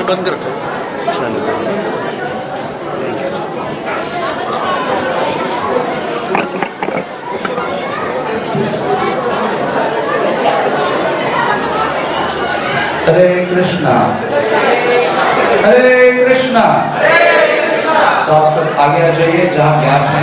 बंद कर रखा है। हरे कृष्णा हरे कृष्णा। तो आप सब आगे आ जाइए जहाँ गैप है।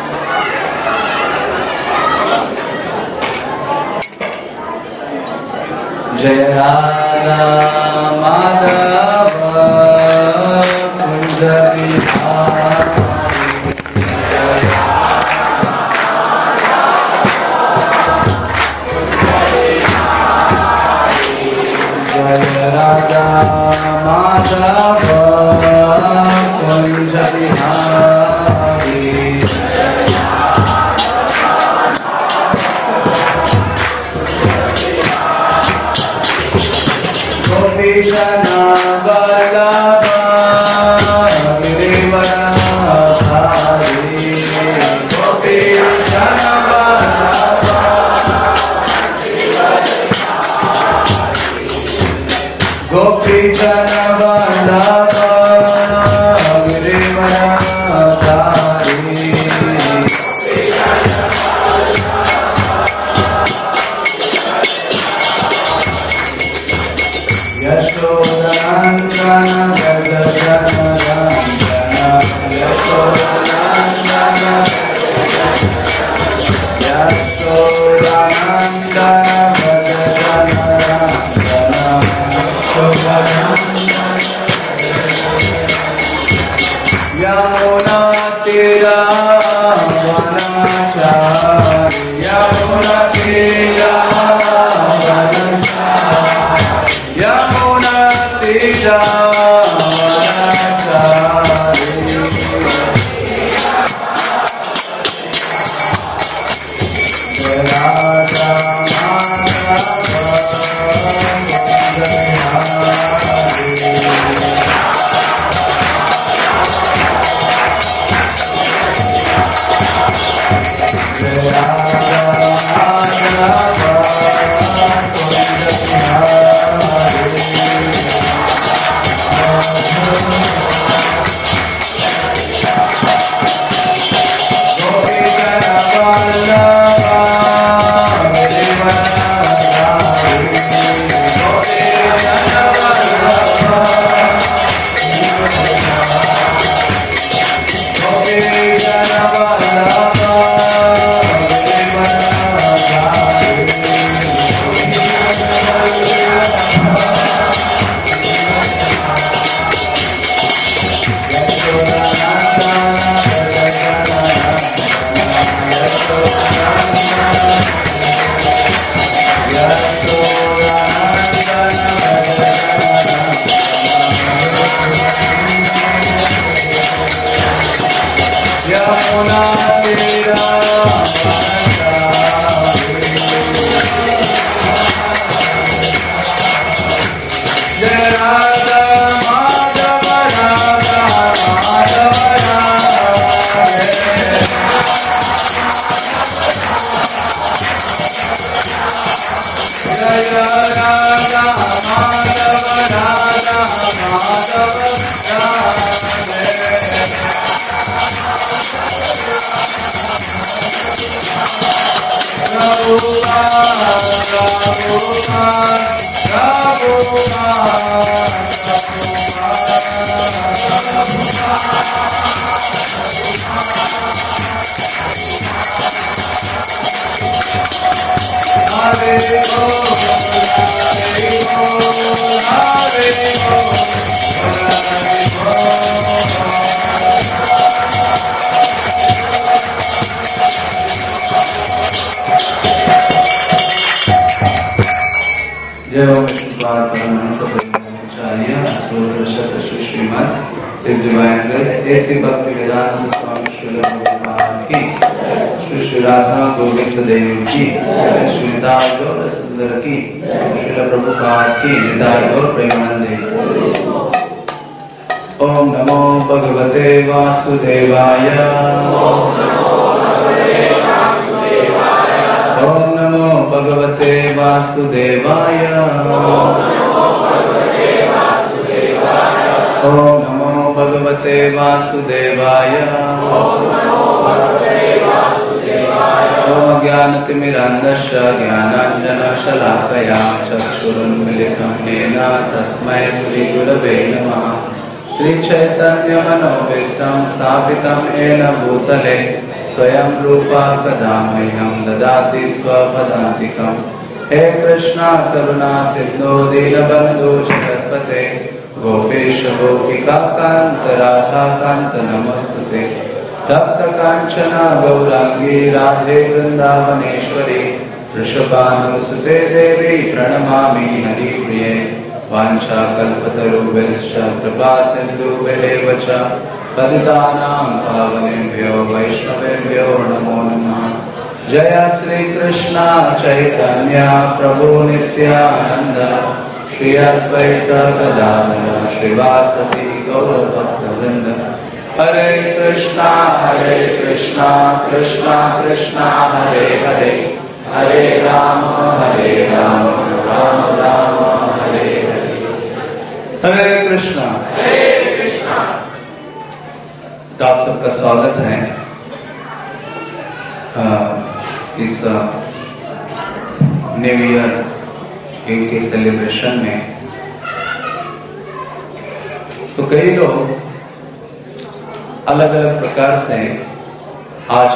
जय राधा माधव कुंज बिहारी। जय राधा माधव कुंज बिहारी। गोपीजन वल्लभ गिरिवरधारी। गोपीजन वल्लभ गोपीजन वल्लभ गिरिवरधारी। यशोदनन्दन गजनन्दन यशोदनन्दन यमुना तीरा वनचारी। यमुना तीरा वनचारी। यमुना तीरा वनचारी। राधा जय हो विष्णुपाद परमहंस ब्रह्मचार्य स्तोत्र शब्द श्रीमद् His Divine Grace ऐसी भक्ति वेदांत स्वामी श्रील प्रभुपाद की, श्री राधा गोविंद देव की, श्री निताय गौर सुंदर की, श्रील प्रभुपाद की निताय गौर प्रेमानंदे। ओम नमो भगवते वासुदेवाय। ओम नमो भगवते वासुदेवाय। ज्ञानतिमिरान्धस्य ज्ञानाञ्जनशलाकया चक्षुरुन्मिलितं येन तस्मै श्रीगुरवे नमः। श्रीचैतन्यमनोभीष्टं स्थापितं येन भूतले स्वयं रूपा कदा मह्यं ददाति स्वपदान्तिकम्। हे कृष्णा करुणा सिन्धो दीनबन्धो जगत्पते गोपेश गोपिका कान्त राधा कान्त नमस्तुते। तप्त कांचन गौरांगी राधे वृंदावनेश्वरी वृषभानुसुते देवी प्रणमामि हरिप्रिये। वाञ्छाकल्पतरुभ्यश्च कृपा सिन्धुभ्येव च पतितानां पावनेभ्यो वैष्णवेभ्यो नमो नमः। जय श्री कृष्ण चैतन्य प्रभु नित्यानंद श्री अद्वैत गदाधर श्रीवासदि गौरभक्तवृंद। हरे कृष्णा कृष्णा कृष्णा हरे हरे, हरे राम राम राम हरे हरे। हरे कृष्णा। तो आप सबका स्वागत है इस न्यू ईयर के सेलिब्रेशन में। तो कई लोग अलग अलग प्रकार से आज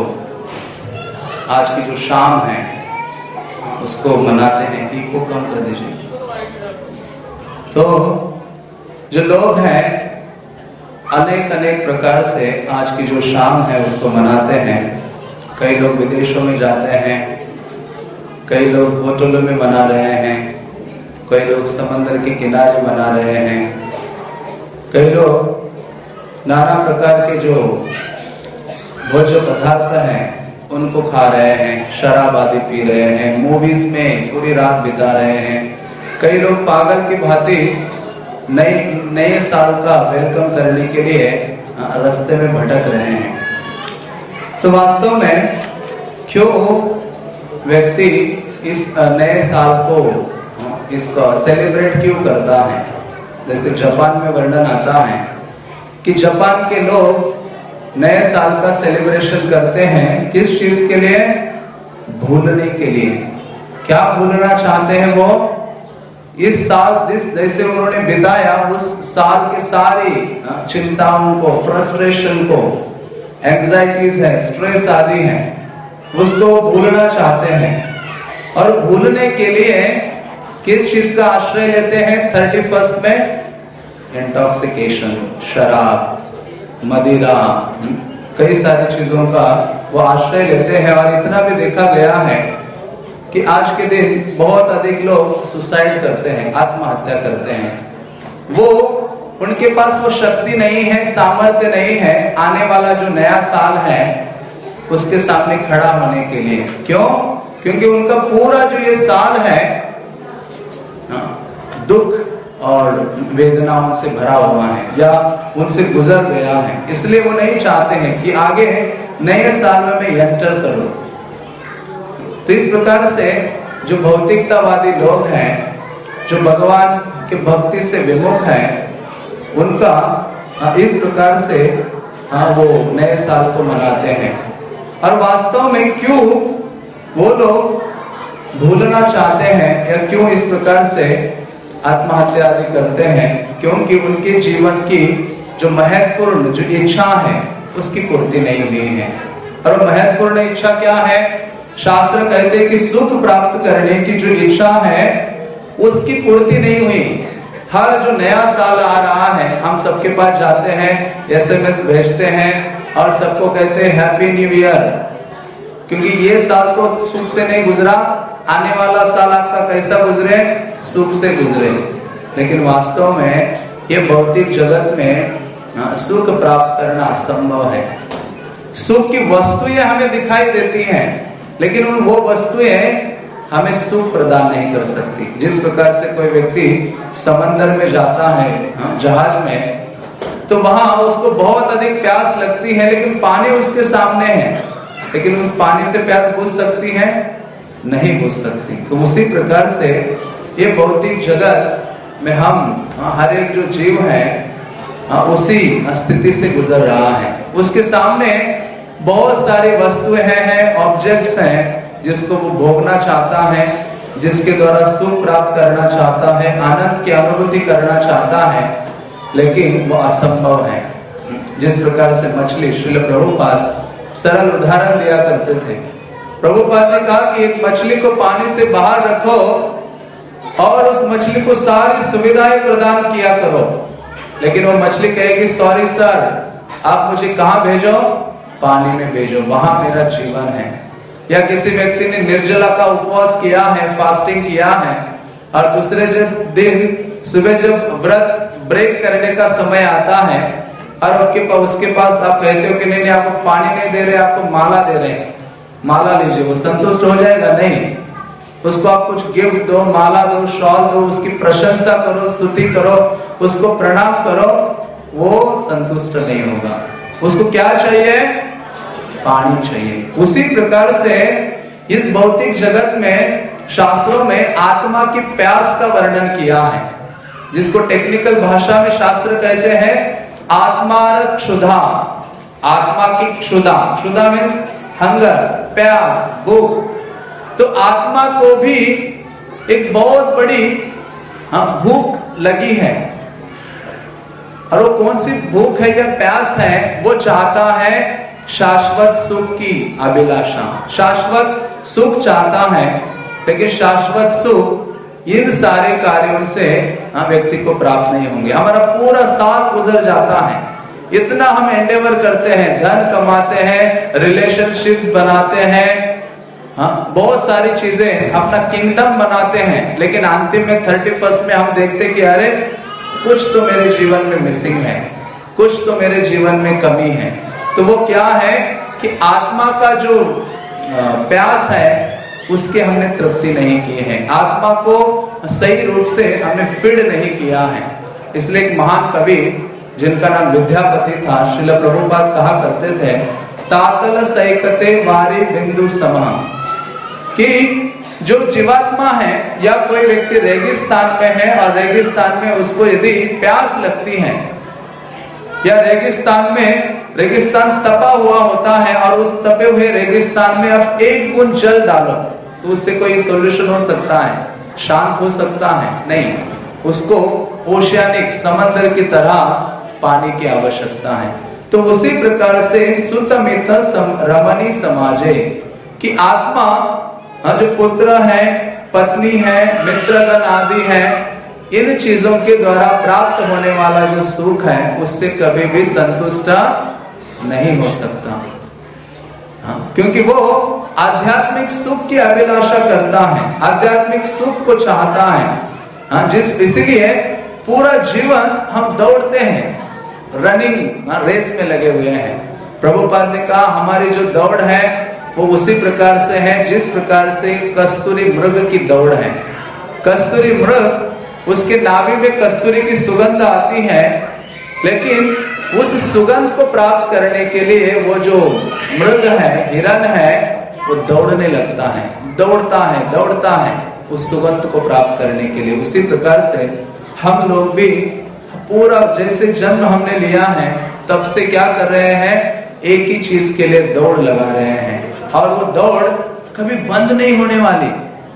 की जो शाम है उसको मनाते हैं। इको कम कर दीजिए। तो जो लोग हैं अनेक प्रकार से आज की जो शाम है उसको मनाते हैं। कई लोग विदेशों में जाते हैं, कई लोग होटलों में मना रहे हैं, कई लोग समंदर के किनारे मना रहे हैं, कई लोग नाना प्रकार के जो भोज्य पदार्थ हैं उनको खा रहे हैं, शराब आदि पी रहे हैं, मूवीज में पूरी रात बिता रहे हैं। कई लोग पागल की भांति नए साल का वेलकम करने के लिए रास्ते में भटक रहे हैं। तो वास्तव में क्यों व्यक्ति इस नए साल को इसका सेलिब्रेट क्यों करता है? जैसे जापान में वर्णन आता है कि जापान के लोग नए साल का सेलिब्रेशन करते हैं। किस चीज के लिए? भूलने के लिए। क्या भूलना चाहते हैं वो? इस साल जैसे उन्होंने बिताया उस साल के सारी चिंताओं को, फ्रस्ट्रेशन को, एंजाइटीज है, स्ट्रेस आदि है, उसको भूलना चाहते हैं। और भूलने के लिए किस चीज का आश्रय लेते हैं? 31st में इंटॉक्सिकेशन, शराब, मदिरा, कई सारी चीजों का वो आश्रय लेते हैं। और इतना भी देखा गया है कि आज के दिन बहुत अधिक लोग सुसाइड करते हैं, आत्महत्या करते हैं। वो उनके पास वो शक्ति नहीं है, सामर्थ्य नहीं है आने वाला जो नया साल है उसके सामने खड़ा होने के लिए। क्यों? क्योंकि उनका पूरा जो ये साल है दुख और वेदनाओं से भरा हुआ है या उनसे गुजर गया है। इसलिए वो नहीं चाहते हैं कि आगे नए साल में मैं एंटर करूं। तो इस प्रकार से जो भौतिकतावादी लोग हैं, जो भगवान के भक्ति से विमुख हैं, उनका इस प्रकार से वो नए साल को मनाते हैं। और वास्तव में क्यों वो लोग भूलना चाहते हैं या क्यों इस प्रकार से आत्महत्या आदि करते हैं? क्योंकि उनके जीवन की जो महत्वपूर्ण जो इच्छा है उसकी पूर्ति नहीं हुई है। और महत्वपूर्ण इच्छा क्या है? शास्त्र कहते हैं कि सुख प्राप्त करने की जो इच्छा है उसकी पूर्ति नहीं हुई। हर जो नया साल आ रहा है हम सबके पास जाते हैं, SMS भेजते हैं और सबको कहते हैं हैप्पी न्यू ईयर, क्योंकि ये साल तो सुख से नहीं गुजरा, आने वाला साल आपका कैसा गुजरे? सुख से गुजरे। लेकिन वास्तव में ये भौतिक जगत में सुख प्राप्त करना असंभव है। सुख की वस्तुएं हमें दिखाई देती हैं, लेकिन वो वस्तुएं हमें सुख प्रदान नहीं कर सकती। जिस प्रकार से कोई व्यक्ति समंदर में जाता है जहाज में, तो वहां उसको बहुत अधिक प्यास लगती है, लेकिन पानी उसके सामने है, लेकिन उस पानी से प्यास बुझ सकती है? नहीं बुझ सकती। तो उसी प्रकार से ये भौतिक जगत में हम हर एक जो जीव है उसी स्थिति से गुजर रहा है। उसके सामने बहुत सारी वस्तुएं हैं, ऑब्जेक्ट्स हैं, जिसको वो भोगना चाहता है, जिसके द्वारा सुख प्राप्त करना चाहता है, आनंद की अनुभूति करना चाहता है, लेकिन वो असंभव है। जिस प्रकार से मछली, श्रील प्रभुपाद सरल उदाहरण दिया करते थे। प्रभुपाद ने कहा कि एक मछली को पानी से बाहर रखो और उस मछली को सारी सुविधाएं प्रदान किया करो, लेकिन वो मछली कहेगी सॉरी सर, आप मुझे कहां भेजो? पानी में भेजो, वहां मेरा जीवन है। या किसी व्यक्ति ने निर्जला का उपवास किया है, फास्टिंग किया है, और दूसरे जब दिन सुबह जब व्रत ब्रेक करने का समय आता है और उसके पास आप कहते हो कि नहीं नहीं आपको पानी नहीं दे रहे, आपको माला दे रहे हैं, माला लीजिए, वो संतुष्ट हो जाएगा? नहीं, उसको आप कुछ गिफ्ट दो, माला दो, शॉल दो, उसकी प्रशंसा करो, स्तुति करो, उसको प्रणाम करो, वो संतुष्ट नहीं होगा। उसको क्या चाहिए? पानी चाहिए। उसी प्रकार से इस भौतिक जगत में शास्त्रों में आत्मा की प्यास का वर्णन किया है, जिसको टेक्निकल भाषा में शास्त्र कहते हैं आत्मार क्षुधा। आत्मा की क्षुधा, क्षुधा मीन्स हंगर, प्यास, भूख। तो आत्मा को भी एक बहुत बड़ी भूख लगी है, और वो कौन सी भूख है या प्यास है? वो चाहता है शाश्वत सुख की अभिलाषा, शाश्वत सुख चाहता है, लेकिन शाश्वत सुख इन सारे कार्यों से व्यक्ति को प्राप्त नहीं होंगे। हमारा पूरा साल गुजर जाता है, इतना हम एंडेवर करते हैं, धन कमाते हैं, रिलेशनशिप्स बनाते हैं, बहुत सारी चीजें, अपना किंगडम बनाते हैं, लेकिन अंतिम में 31 में हम देखते कि अरे कुछ तो मेरे जीवन में मिसिंग है, कुछ तो मेरे जीवन में कमी है। तो वो क्या है कि आत्मा का जो प्यास है उसके हमने तृप्ति नहीं की है, आत्मा को सही रूप से हमने फीड नहीं किया है। इसलिए एक महान कवि जिनका नाम विद्यापति था, श्रील प्रभुपाद कहा करते थे तातल सैकते वारी बिंदु समः, कि जो जीवात्मा है या कोई व्यक्ति रेगिस्तान में है और रेगिस्तान में उसको यदि प्यास लगती है, या रेगिस्तान तपा हुआ होता है और उस तपे हुए रेगिस्तान में आप एक बूंद जल डालो तो उससे कोई सॉल्यूशन हो सकता है, शांत हो सकता है? नहीं, उसको ओशियानिक समंदर की तरह पानी की आवश्यकता है। तो उसी प्रकार से सुतमित रमणी समाजे कि आत्मा जो पुत्र है, पत्नी है, मित्रगण आदि है, इन चीजों के द्वारा प्राप्त होने वाला जो सुख है उससे कभी भी संतुष्ट नहीं हो सकता, क्योंकि वो आध्यात्मिक सुख की अभिलाषा करता है, आध्यात्मिक सुख को चाहता है। इसलिए पूरा जीवन हम दौड़ते हैं, रनिंग रेस में लगे हुए हैं। प्रभुपाद ने कहा हमारी जो दौड़ है वो उसी प्रकार से है जिस प्रकार से कस्तूरी मृग की दौड़ है। कस्तूरी मृग, उसके नाभि में कस्तूरी की सुगंध आती है, लेकिन उस सुगंध को प्राप्त करने के लिए वो जो मृग है, हिरण है, वो दौड़ने लगता है, दौड़ता है उस सुगंध को प्राप्त करने के लिए। उसी प्रकार से हम लोग भी पूरा जैसे जन्म हमने लिया है तब से क्या कर रहे हैं? एक ही चीज के लिए दौड़ लगा रहे हैं, और वो दौड़ कभी बंद नहीं होने वाली।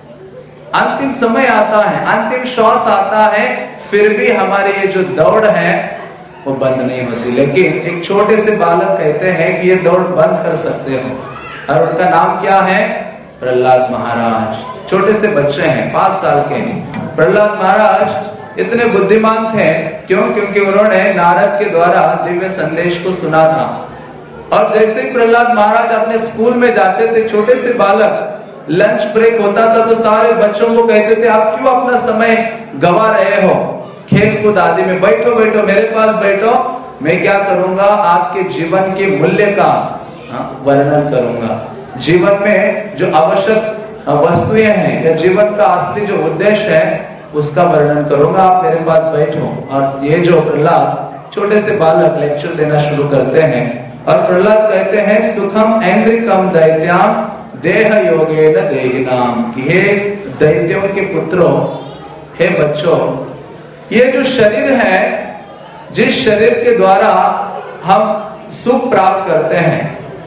अंतिम समय आता है, अंतिम श्वास आता है, फिर भी हमारी ये जो दौड़ है वो बंद नहीं होती। लेकिन एक छोटे से बालक कहते हैं कि ये दौड़ बंद कर सकते हो, और उनका नाम क्या है? प्रहलाद महाराज। छोटे से बच्चे हैं, 5 साल के। प्रहलाद महाराज इतने बुद्धिमान थे, क्यों? क्योंकि उन्होंने नारद के द्वारा दिव्य संदेश को सुना था, और जैसे ही प्रहलाद महाराज अपने स्कूल में जाते थे, छोटे से बालक, लंच ब्रेक होता था तो सारे बच्चों को कहते थे आप क्यों अपना समय गवा रहे हो खेल कूद आदि में? बैठो मेरे पास बैठो, मैं क्या करूंगा? आपके जीवन के मूल्य का वर्णन करूंगा, जीवन में जो आवश्यक वस्तुएं हैं या जीवन का असली जो उद्देश्य है उसका वर्णन करूंगा, आप मेरे पास बैठो। और ये जो प्रहलाद छोटे से बालक लेक्चर देना शुरू करते हैं, और प्रहलाद कहते हैं सुखम ऐन्द्रिकम दैत्याम देह योगेन देहिनाम, कि हे दैत्यों के पुत्रों, हे बच्चों, ये जो शरीर है, जिस शरीर के द्वारा हम सुख प्राप्त करते हैं,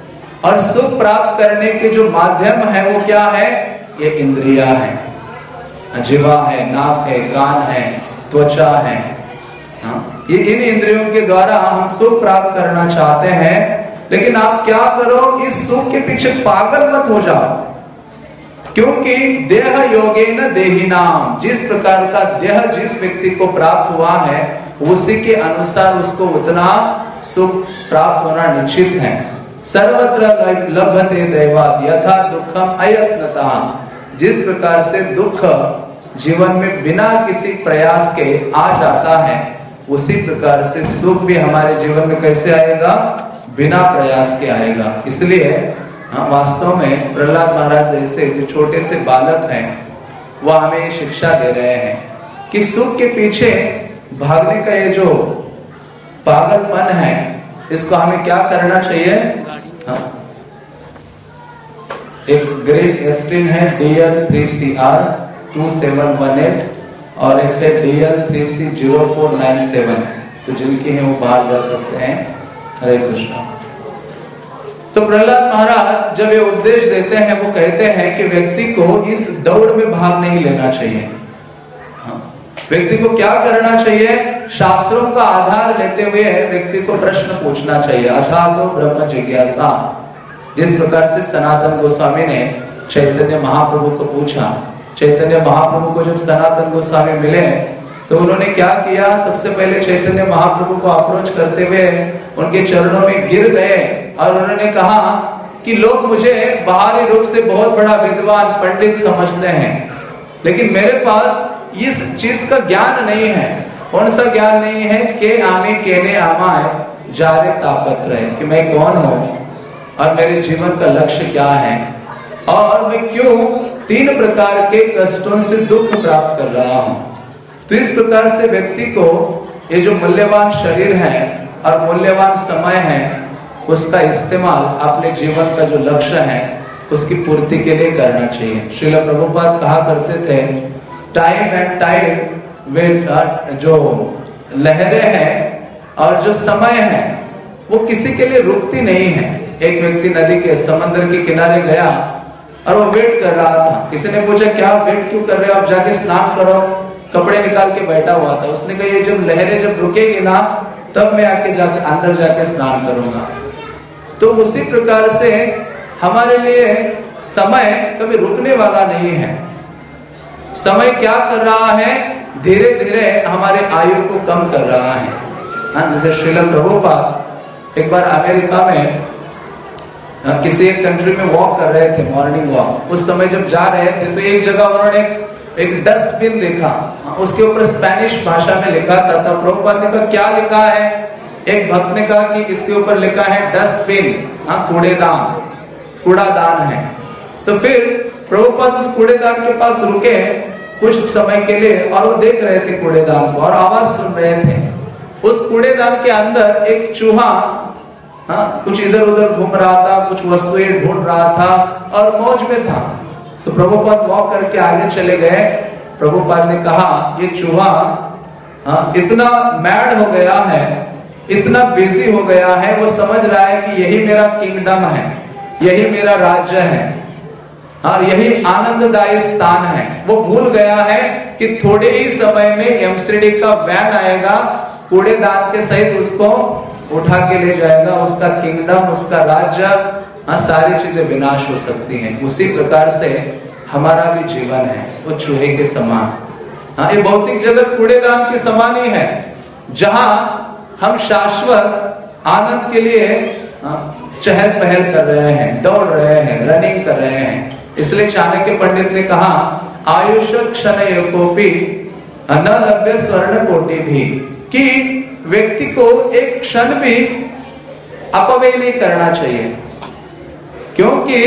और सुख प्राप्त करने के जो माध्यम है वो क्या है? ये इंद्रियां हैं, जीवा है, नाक है, कान है, त्वचा है। ये इन इंद्रियों के द्वारा हम सुख प्राप्त करना चाहते हैं, लेकिन आप क्या करो, इस सुख के पीछे पागल मत हो जाओ, क्योंकि देह योगेन देहिनाम, जिस प्रकार का देह जिस व्यक्ति को प्राप्त हुआ है उसी के अनुसार उसको उतना सुख प्राप्त होना निश्चित है। सर्वत्र लभते दैवाद यथा दुखम अयत्नता, जिस प्रकार से दुख जीवन में बिना किसी प्रयास के आ जाता है, उसी प्रकार से सुख भी हमारे जीवन में कैसे आएगा? बिना प्रयास के आएगा। इसलिए वास्तव में प्रहलाद महाराज जैसे जो छोटे से बालक हैं वह हमें ये शिक्षा दे रहे हैं कि सुख के पीछे भागने का ये जो पागलपन है, इसको हमें क्या करना चाहिए? एक ग्रेट एस्टिन है DL3CR 2718 और एक है DL3C0497, तो जिनकी है वो बाहर जा सकते हैं। हरे कृष्णा। तो प्रहलाद महाराज जब ये उपदेश देते हैं वो कहते हैं कि व्यक्ति को इस दौड़ में भाग नहीं लेना चाहिए। व्यक्ति को क्या करना चाहिए? शास्त्रों का आधार लेते हुए व्यक्ति को प्रश्न पूछना चाहिए। अथा तो ब्रह्म जिज्ञासा, जिस प्रकार से सनातन गोस्वामी ने चैतन्य महाप्रभु को पूछा। चैतन्य महाप्रभु को जब सनातन गोस्वामी मिले तो उन्होंने क्या किया? सबसे पहले चैतन्य महाप्रभु को अप्रोच करते हुए उनके चरणों में गिर गए और उन्होंने कहा कि लोग मुझे बाहरी रूप से बहुत बड़ा विद्वान पंडित समझते हैं, लेकिन मेरे पास इस चीज का ज्ञान नहीं है। कौन सा ज्ञान नहीं है? के आमी केने आमाय जारे तापत्र है, कि मैं कौन हूँ और मेरे जीवन का लक्ष्य क्या है और मैं क्यों 3 प्रकार के कष्टों से दुख प्राप्त कर रहा हूँ। तो इस प्रकार से व्यक्ति को ये जो मूल्यवान शरीर है और मूल्यवान समय है उसका इस्तेमाल अपने जीवन का जो लक्ष्य है उसकी पूर्ति के लिए करना चाहिए। श्रील प्रभुपाद कहा करते थे, टाइम एंड टाइड वे जो लहरें हैं और जो समय है वो किसी के लिए रुकती नहीं है। एक व्यक्ति नदी के समंदर के किनारे गया और वो वेट कर रहा था। किसी ने पूछा क्या वेट क्यों कर रहे हो, आप जाके स्नान करो। कपड़े निकाल के बैठा हुआ था। उसने कहा ये जब लहरें जब रुकेगी ना तब मैं आके जाके अंदर जाके स्नान करूंगा। तो उसी प्रकार से हमारे लिए समय कभी रुकने वाला नहीं है। समय क्या कर रहा है? धीरे धीरे हमारे आयु को कम कर रहा है। जैसे श्रील प्रभुपाद एक बार अमेरिका में किसी एक कंट्री में वॉक कर रहे थे, मॉर्निंग वॉक। उस समय जब जा रहे थे तो एक जगह उन्होंने एक डस्टबिन देखा, उसके ऊपर स्पेनिश भाषा में लिखा था। तब प्रभुपाद ने कहा क्या लिखा है? एक भक्त ने कहा कि इसके ऊपर लिखा है डस्टबिन, कूड़ेदान, कूड़ादान है। तो फिर प्रभुपाद उस कूड़ेदान के पास रुके कुछ समय के लिए और वो देख रहे थे कूड़ेदान को और आवाज सुन रहे थे। उस कूड़ेदान के अंदर एक चूहा कुछ इधर उधर घूम रहा था, कुछ वस्तुएं ढूंढ रहा था और मौज में था। तो प्रभुपाद वॉक करके आगे चले गए। प्रभुपाद ने कहा ये चूहा इतना मैड हो गया है, इतना बिजी हो गया है, वो समझ रहा है कि यही मेरा किंगडम है, यही मेरा राज्य है और यही आनंददायी स्थान है। वो भूल गया है कि थोड़े ही समय में एमसीडी का वैन आएगा, कूड़ेदान के सहित उसको उठा के ले जाएगा। उसका किंगडम, उसका राज्य, सारी चीजें विनाश हो सकती हैं। उसी प्रकार से हमारा भी जीवन है, वो चूहे के समान। ये भौतिक जगत कूड़ेदान के समान ही है, जहां हम शाश्वत आनंद के लिए चहल पहल कर रहे हैं, दौड़ रहे हैं, रनिंग कर रहे हैं। इसलिए चाणक्य पंडित ने कहा आयुष क्षणयोपि न लभ्य स्वर्ण कोटि भी, कि व्यक्ति को एक क्षण भी अपव्यय नहीं करना चाहिए। क्योंकि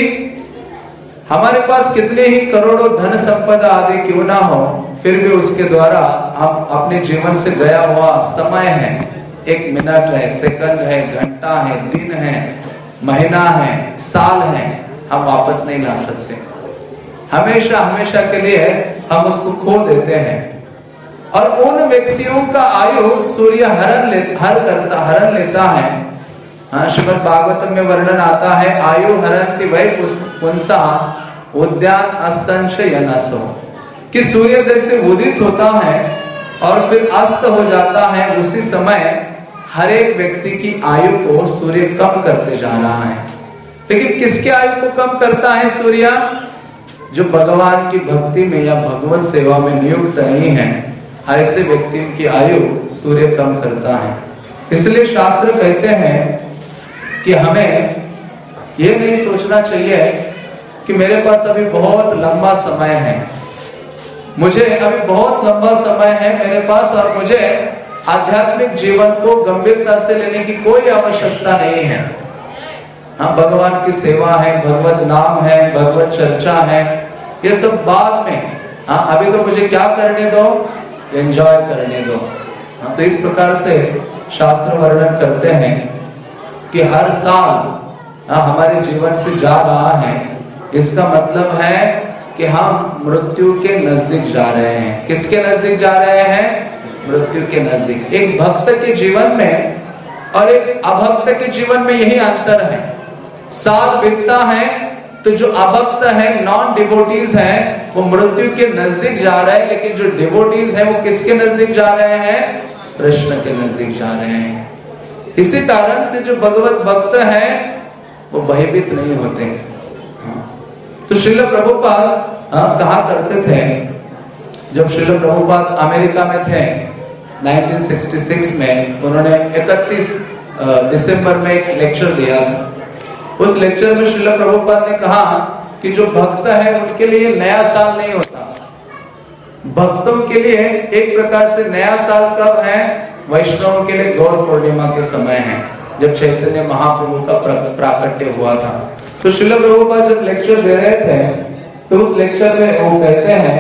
हमारे पास कितने ही करोड़ों धन संपदा आदि क्यों ना हो, फिर भी उसके द्वारा हम अपने जीवन से गया हुआ समय है, 1 मिनट है, सेकंड है, घंटा है, दिन है, महीना है, साल है, हम वापस नहीं ला सकते। हमेशा हमेशा के लिए हम उसको खो देते हैं। और उन व्यक्तियों का आयु सूर्य हरण लेता है हाँ, श्रीमद् भागवतम में वर्णन आता है, आयु हरन्ति वै पुंसा उद्यान अस्तंश यनसो, कि सूर्य जैसे उदित होता है और फिर अस्त हो जाता है, उसी समय हर एक व्यक्ति की आयु को सूर्य कम करते जा रहा है। लेकिन किसके आयु को कम करता है सूर्य? जो भगवान की भक्ति में या भगवत सेवा में नियुक्त नहीं है, ऐसे व्यक्ति की आयु सूर्य कम करता है। इसलिए शास्त्र कहते हैं कि हमें यह नहीं सोचना चाहिए कि मेरे पास अभी बहुत लंबा समय है, मुझे अभी बहुत लंबा समय है मेरे पास, और मुझे आध्यात्मिक जीवन को गंभीरता से लेने की कोई आवश्यकता नहीं है। हाँ, भगवान की सेवा है, भगवत नाम है, भगवत चर्चा है, ये सब बाद में। हाँ, अभी तो मुझे क्या करने दो, एंजॉय करने दो। हाँ, तो इस प्रकार से शास्त्र वर्णन करते हैं कि हर साल हमारे जीवन से जा रहा है, इसका मतलब है कि हम मृत्यु के नजदीक जा रहे हैं। किसके नजदीक जा रहे हैं? मृत्यु के नजदीक। एक भक्त के जीवन में और एक अभक्त के जीवन में यही अंतर है। साल बीतता है तो जो अभक्त है, नॉन डिवोटीज है, वो मृत्यु के नजदीक जा रहे हैं, लेकिन जो डिवोटीज है वो किसके नजदीक जा रहे हैं? कृष्ण के नजदीक जा रहे हैं। इसी कारण से जो भगवत भक्त है वो भयभीत नहीं होते। तो श्रील प्रभुपाद कहा करते थे, जब श्रील प्रभुपाद अमेरिका में थे 1966 में, उन्होंने 31 दिसंबर में एक लेक्चर दिया था। उस लेक्चर में श्रील प्रभुपाद ने कहा कि जो भक्त है उनके लिए नया साल नहीं होता। भक्तों के लिए एक प्रकार से नया साल कब है? वैष्णवों के लिए गौर पूर्णिमा के समय है, जब चैतन्य महाप्रभु का प्राकट्य हुआ था। तो श्रील प्रभुपाद जब लेक्चर दे रहे थे तो उस लेक्चर में वो कहते हैं,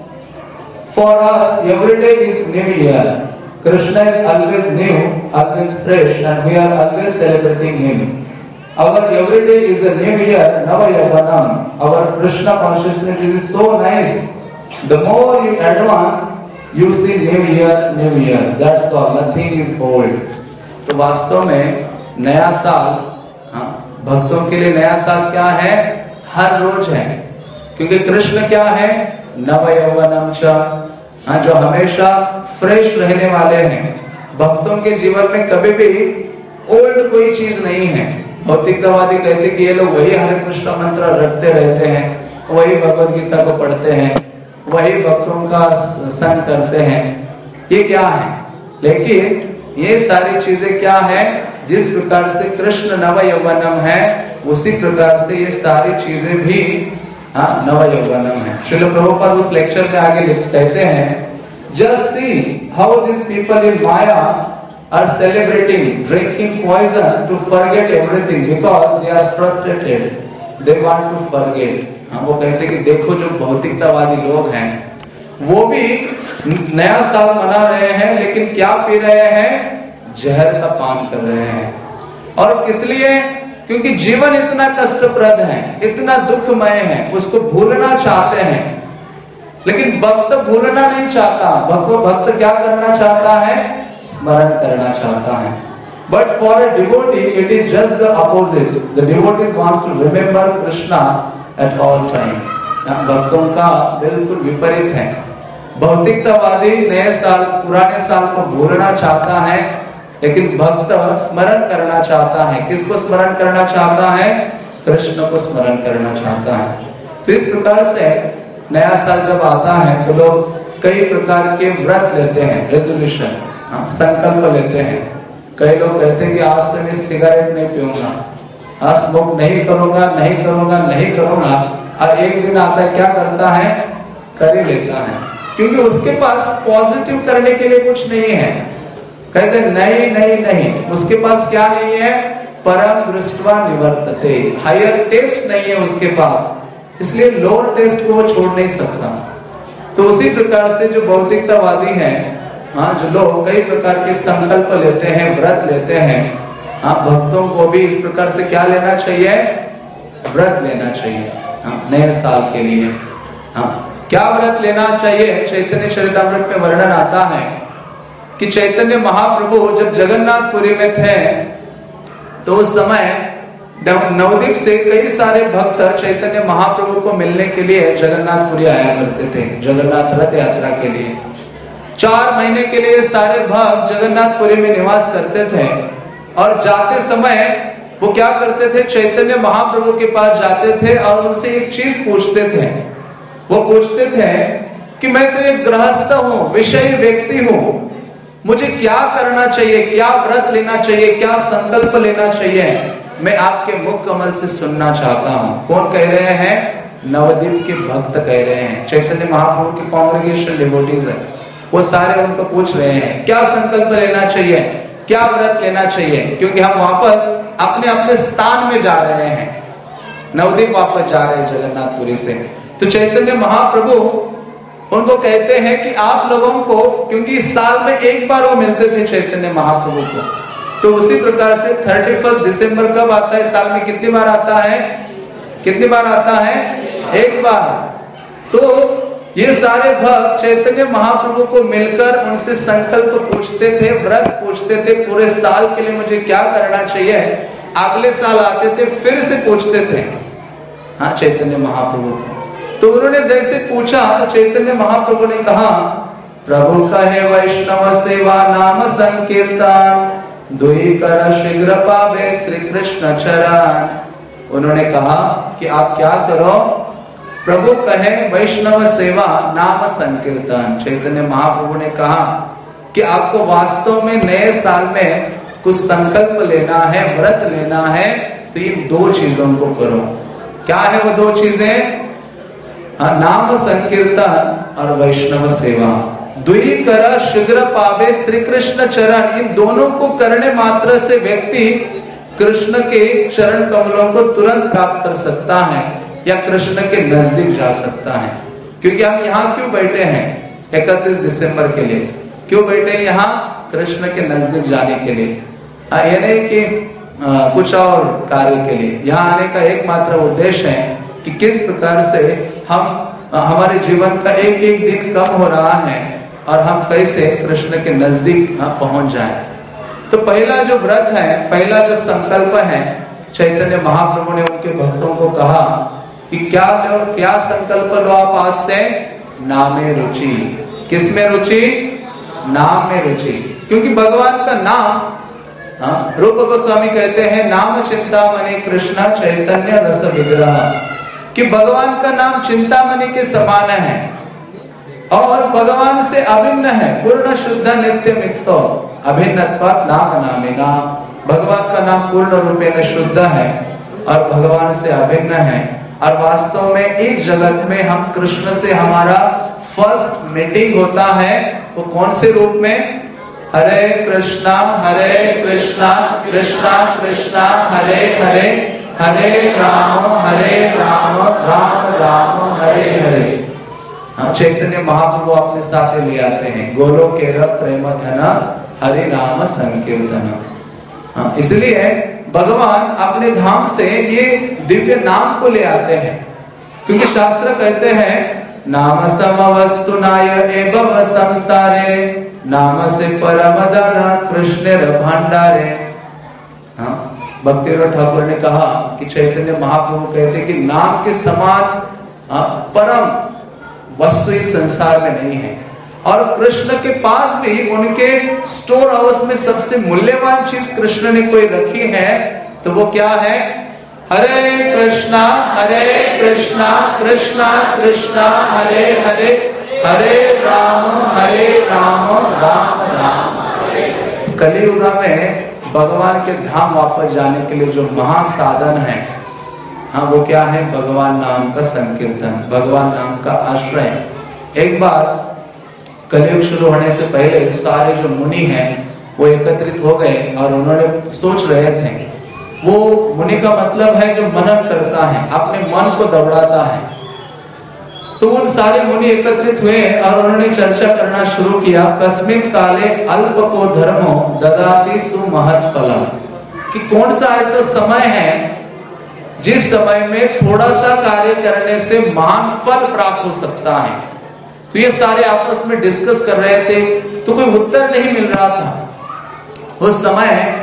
for us every day is new year, Krishna is always new, always fresh, and we are always celebrating him. Our every day is a new year, Nava Yavanam. Our Krishna consciousness is so nice. The more you advance, you see new year. That's all. Nothing is old. तो वास्तव में नया साल, हाँ, भक्तों के लिए नया साल क्या है? हर रोज है, क्योंकि कृष्ण क्या है? नव यौवनम च, हाँ, जो हमेशा फ्रेश रहने वाले हैं। भक्तों के जीवन में कभी भी ओल्ड कोई चीज नहीं है। भौतिकतावादी कहते कि ये लोग वही हरे कृष्ण मंत्र रटते रहते हैं, वही भगवद गीता को पढ़ते हैं, वही भक्तों का संग करते हैं। ये क्या है? लेकिन ये सारी चीजें क्या है? जिस प्रकार से कृष्ण नव यौवनम है, उसी प्रकार से ये सारी चीजें भी नव यौवनम है। श्रील प्रभुपाद उस लेक्चर में आगे कहते हैं, just see how this people in माया are celebrating drinking poison to forget everything because they are frustrated, they want to forget। वो कहते कि देखो जो भौतिकतावादी लोग हैं वो भी नया साल मना रहे हैं, लेकिन क्या पी रहे हैं? जहर का पान कर रहे हैं। और किस लिए? क्योंकि जीवन इतना कष्टप्रद है, इतना दुखमय है, उसको भूलना चाहते हैं। लेकिन भक्त भूलना नहीं चाहता। भक्त क्या करना चाहता है? स्मरण करना चाहता है। But for a devotee, it is just the opposite. The devotee wants to remember Krishna at all time. भक्तों का बिल्कुल विपरीत है। भौतिकतावादी नए साल, पुराने साल को भूलना चाहता है, लेकिन भक्त स्मरण करना चाहता है। किसको स्मरण करना चाहता है? कृष्ण को स्मरण करना चाहता है। तो इस प्रकार से नया साल जब आता है तो लोग कई प्रकार के व्रत लेते हैं, रेजोल्यूशन, संकल्प लेते हैं। कई लोग कहते हैं कि आज से मैं सिगरेट नहीं पीऊंगा, आज स्मोक नहीं करूंगा। और एक दिन आता है, क्या करता है? कर ही लेता है, क्योंकि उसके पास पॉजिटिव करने के लिए कुछ नहीं है। कहते नहीं, उसके पास क्या नहीं है? परम दृष्ट्वा निवर्तते, हायर टेस्ट नहीं है उसके पास, इसलिए लोअर टेस्ट को वो छोड़ नहीं सकता। तो उसी प्रकार से जो भौतिकतावादी हैं, हाँ, जो लोग कई प्रकार के संकल्प लेते हैं, व्रत लेते हैं, हाँ, भक्तों को भी इस प्रकार से क्या लेना चाहिए? व्रत लेना चाहिए, हाँ, नए साल के लिए। हाँ, क्या व्रत लेना चाहिए? चैतन्य चरितामृत में वर्णन आता है कि चैतन्य महाप्रभु जब जगन्नाथपुरी में थे, तो उस समय नवद्वीप से कई सारे भक्त चैतन्य महाप्रभु को मिलने के लिए जगन्नाथपुरी आया करते थे, जगन्नाथ रथ यात्रा के लिए। 4 महीने के लिए सारे भक्त जगन्नाथपुरी में निवास करते थे और जाते समय वो क्या करते थे, चैतन्य महाप्रभु के पास जाते थे और उनसे एक चीज पूछते थे। वो पूछते थे कि मैं तो एक गृहस्थ हूँ, विषयी व्यक्ति हूँ, मुझे क्या करना चाहिए, क्या व्रत लेना चाहिए, क्या संकल्प लेना चाहिए, मैं आपके मुख कमल से सुनना चाहता हूँ। कौन कह रहे हैं? नवद्वीप के भक्त कह रहे हैं, चैतन्य महाप्रभु की कांग्रेगेशन डिवोटीज है, वो सारे उनको पूछ रहे हैं क्या संकल्प लेना चाहिए, क्या व्रत लेना चाहिए, क्योंकि हम वापस अपने अपने स्थान में जा रहे हैं, नवद्वीप वापस जा रहे हैं जगन्नाथपुरी से। तो चैतन्य महाप्रभु उनको कहते हैं कि आप लोगों को, क्योंकि साल में एक बार वो मिलते थे चैतन्य महाप्रभु को, तो उसी प्रकार से 31 दिसंबर कब आता है, साल में कितनी बार आता है, कितनी बार आता है, एक बार। तो ये सारे भक्त चैतन्य महाप्रभु को मिलकर उनसे संकल्प पूछते थे, व्रत पूछते थे, पूरे साल के लिए मुझे क्या करना चाहिए। अगले साल आते थे फिर से पूछते थे, हाँ, चैतन्य महाप्रभु को। तो उन्होंने जैसे पूछा तो चैतन्य महाप्रभु ने कहा, प्रभु कहे वैष्णव सेवा नाम संकीर्तन, दुई कर शीघ्र पावे श्री कृष्ण चरण। उन्होंने कहा कि आप क्या करो, प्रभु कहे वैष्णव सेवा नाम संकीर्तन। चैतन्य महाप्रभु ने कहा कि आपको वास्तव में नए साल में कुछ संकल्प लेना है, व्रत लेना है, तो इन 2 चीजों को करो। क्या है वो 2 चीजें? नाम संकीर्तन और वैष्णव सेवा। दुई कर शीघ्र पावे श्री कृष्ण चरण। इन दोनों को करने मात्र से व्यक्ति कृष्ण के चरण कमलों को तुरंत प्राप्त कर सकता है या कृष्ण के नजदीक जा सकता है। क्योंकि हम यहाँ क्यों बैठे हैं 31 दिसंबर के लिए? क्यों बैठे हैं यहाँ? कृष्ण के नजदीक जाने के लिए, ये नहीं कि कुछ और कार्य के लिए। यहाँ आने का एकमात्र उद्देश्य है कि किस प्रकार से हमारे जीवन का एक एक दिन कम हो रहा है और हम कैसे कृष्ण के नजदीक पहुंच जाएं। तो पहला जो व्रत है, पहला जो संकल्प है, चैतन्य महाप्रभु ने उनके भक्तों को कहा कि क्या संकल्प लो आप आज से? नामे रुचि। किसमें रुचि? नाम में रुचि। क्योंकि भगवान का नाम, रूप गोस्वामी कहते हैं, नाम चिंतामणि कृष्ण चैतन्य रस विग्रह, कि भगवान का नाम चिंतामणि के समान है और भगवान से अभिन्न है। पूर्ण शुद्ध नित्य मित्तो अभिन्नत्वात् नाम नामिना। भगवान का नाम पूर्ण रूपेण शुद्ध है और भगवान से अभिन्न है। और वास्तव में एक जगत में हम कृष्ण से हमारा फर्स्ट मीटिंग होता है, वो कौन से रूप में? हरे कृष्णा कृष्णा कृष्णा हरे हरे, हरे राम राम राम हरे हरे। हम चैतन्य महाप्रभु अपने साथ ले आते हैं, गोलोकेर प्रेम धन हरि नाम संकीर्तन। इसलिए भगवान अपने धाम से ये दिव्य नाम को ले आते हैं, क्योंकि शास्त्र कहते हैं नाम समवस्तु नाय एवं संसारे, नाम से परम धन कृष्ण भंडारे। भक्ति ठाकुर ने कहा कि चैतन्य महाप्रभु कहते कि नाम के समान परम वस्तु इस संसार में नहीं है। और कृष्ण के पास भी उनके स्टोर हाउस में सबसे मूल्यवान चीज कृष्ण ने कोई रखी है, तो वो क्या है? हरे कृष्णा कृष्णा कृष्णा हरे हरे, हरे राम राम राम हरे। कलियुग में भगवान के धाम वापस जाने के लिए जो महासाधन है, वो क्या है? भगवान नाम का संकीर्तन, भगवान नाम का आश्रय। एक बार कलयुग शुरू होने से पहले सारे जो मुनि हैं वो एकत्रित हो गए और उन्होंने सोच रहे थे। वो मुनि का मतलब है जो मनन करता है, अपने मन को दौड़ाता है। तो उन सारे मुनि एकत्रित हुए और उन्होंने चर्चा करना शुरू किया, कस्मिन काले अल्प को धर्मो ददाति सुमहत् फलम, कि कौन सा ऐसा समय है जिस समय में थोड़ा सा कार्य करने से महान फल प्राप्त हो सकता है। तो ये सारे आपस में डिस्कस कर रहे थे, तो कोई उत्तर नहीं मिल रहा था। उस समय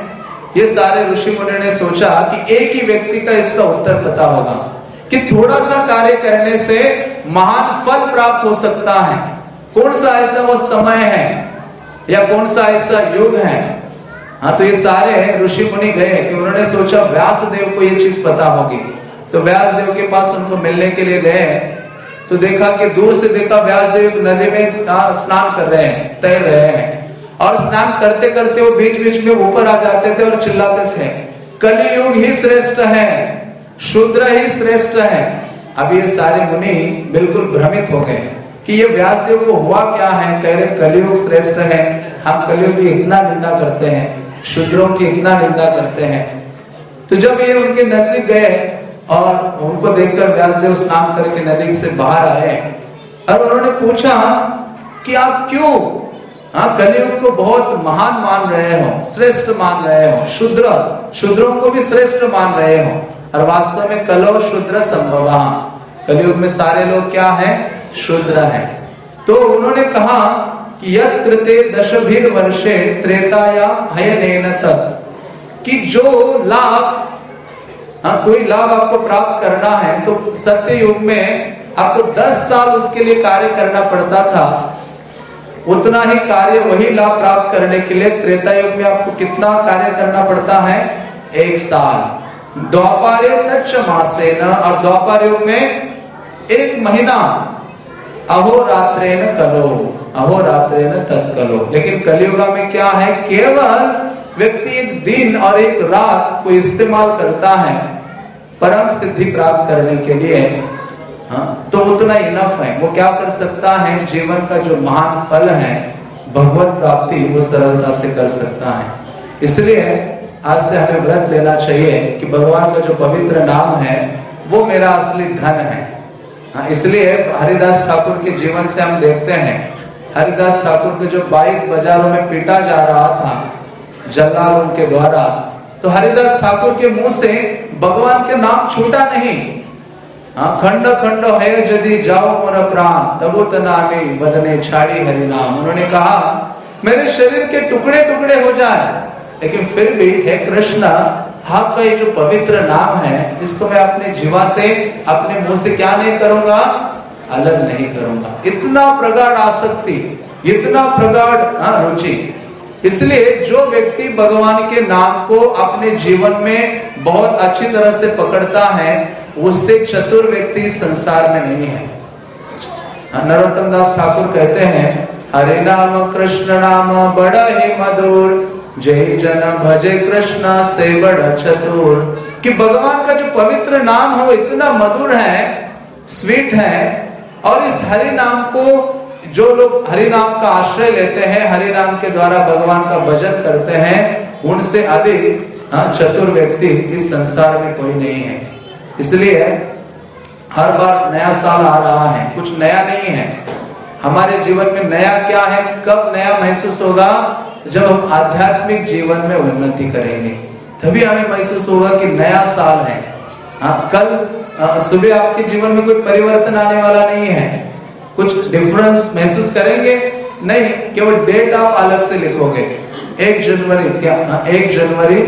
ये सारे ऋषि मुनि ने सोचा कि एक ही व्यक्ति का इसका उत्तर पता होगा कि थोड़ा सा कार्य करने से महान फल प्राप्त हो सकता है। कौन सा ऐसा वो समय है या कौन सा ऐसा युग है? हाँ, तो ये सारे ऋषि मुनि गए कि उन्होंने सोचा व्यास देव को ये चीज पता होगी। तो व्यास देव के पास उनको मिलने के लिए गए, तो देखा कि दूर से देखा व्यास देव एक नदी में स्नान कर रहे हैं, तैर रहे हैं, और स्नान करते करते वो बीच बीच में ऊपर आ जाते थे और चिल्लाते थे, कलियुग ही श्रेष्ठ है, शूद्र ही श्रेष्ठ है। अब ये सारे मुनि बिल्कुल भ्रमित हो गए कि ये व्यासदेव को हुआ क्या है, कह रहे कलियुग श्रेष्ठ है, हम कलियुग की इतना निंदा करते हैं, शूद्रों की इतना निंदा करते हैं। तो जब ये उनके नजदीक गए और उनको देखकर व्यासदेव स्नान करके नदी से बाहर आए और उन्होंने पूछा कि आप क्यों कलियुग को बहुत महान मान रहे हो, श्रेष्ठ मान रहे हो, शूद्रों को भी श्रेष्ठ मान रहे हो, और वास्तव में कलो शूद्र संभवा, कलियुग में सारे लोग क्या हैं, शूद्र हैं। तो उन्होंने कहा कि यत् कृते दशभिर वर्षे त्रेताया हयनेन तत्, कि जो लाभ कोई लाभ आपको प्राप्त करना है तो सत्य युग में आपको 10 साल उसके लिए कार्य करना पड़ता था, उतना ही कार्य वही लाभ प्राप्त करने के लिए त्रेता युग में आपको कितना कार्य करना पड़ता है, 1 साल। द्वापारे तच्च मासेन, और द्वापर युग में 1 महीना, अहोरात्रेण कलो, अहोरात्रेण तत्कलो। लेकिन कलियुग में क्या है, केवल व्यक्ति 1 दिन और 1 रात को इस्तेमाल करता है परम सिद्धि प्राप्त करने के लिए। हाँ, तो उतना इनफ है, वो क्या कर सकता है, जीवन का जो महान फल है भगवत प्राप्ति, वो सरलता से कर सकता है। इसलिए आज से हमें व्रत लेना चाहिए कि भगवान का जो पवित्र नाम है वो मेरा असली धन है। हाँ, इसलिए हरिदास ठाकुर के जीवन से हम देखते हैं, हरिदास ठाकुर को जो 22 बाजारों में पीटा जा रहा था जल्लाद उनके द्वारा, तो हरिदास ठाकुर के मुंह से भगवान के नाम छूटा नहीं। हाँ, खंड खंड है यदि जाओ मोर प्राण, तबुत नामे बदने छाड़ी हरि नाम। उन्होंने कहा मेरे शरीर के टुकड़े टुकड़े हो जाए, लेकिन फिर भी हे कृष्ण, आपका ये जो पवित्र नाम है इसको मैं अपने जीवा से, अपने मुंह से क्या नहीं करूंगा, अलग नहीं करूंगा। इतना प्रगाढ़ आसक्ति, इतना प्रगाढ़ रुचि। इसलिए जो व्यक्ति भगवान के नाम को अपने जीवन में बहुत अच्छी तरह से पकड़ता है, उससे चतुर व्यक्ति संसार में नहीं है। नरोत्तम दास ठाकुर कहते हैं, हरे नाम कृष्ण नाम बड़ा ही मधुर, जय जन भजे कृष्ण से बड़ा चतुर। कि भगवान का जो पवित्र नाम है वो इतना मधुर है, स्वीट है, और इस हरि नाम को जो लोग हरि नाम का आश्रय लेते हैं, हरि नाम के द्वारा भगवान का भजन करते हैं, उनसे अधिक चतुर व्यक्ति इस संसार में कोई नहीं है। इसलिए हर बार नया साल आ रहा है, कुछ नया नहीं है हमारे जीवन में। नया क्या है, कब नया महसूस होगा, जब हम आध्यात्मिक जीवन में उन्नति करेंगे, तभी हमें महसूस होगा कि नया साल है। हाँ, कल सुबह आपके जीवन में कोई परिवर्तन आने वाला नहीं है, कुछ डिफरेंस महसूस करेंगे नहीं, केवल डेट आप अलग से लिखोगे, 1 जनवरी क्या, 1 जनवरी